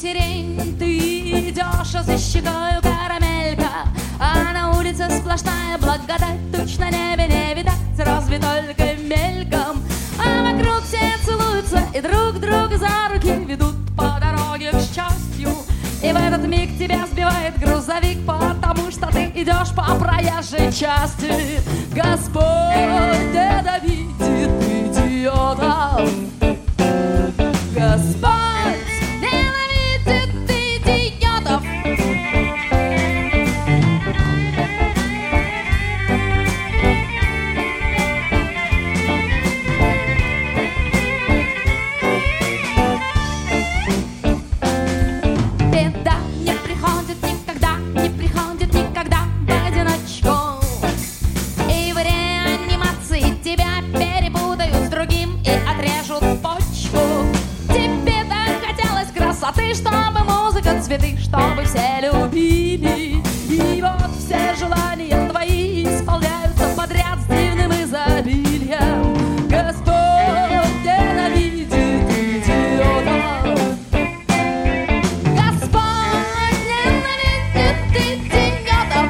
сирень, ты идешь, а за щекою карамелька, а на улице сплошная благодать, туч на небе не видать, разве только мельком. А вокруг все целуются и друг друга за руки ведут по дороге к счастью. И в этот миг тебя сбивает грузовик, потому что ты идешь по проезжей части. Господь ненавидит идиотов. Господь ненавидит идиотов. Беда не приходит никогда, не приходит никогда в одиночку. И в реанимации тебя перепутают с другим и отрежут почку. Тебе так хотелось красоты, чтобы музыка, цветы, чтобы все любили. И вот все желания твои исполняются подряд с дивным изобилием. Господь ненавидит идиотов. Господь ненавидит идиотов.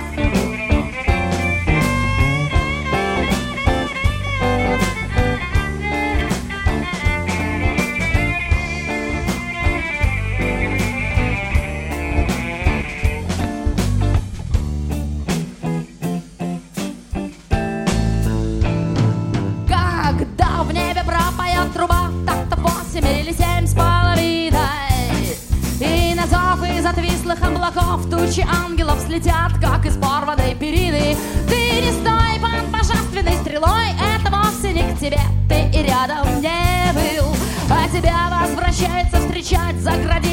Когда в небе пропоет труба, так-то 8 или 7 с половиной, и на зов из отвислых облаков тучи ангелов слетят, как из порванной перины. Ты не стой под божественной стрелой, это вовсе не к тебе, ты и рядом не был, а тебя возвращается встречать за границей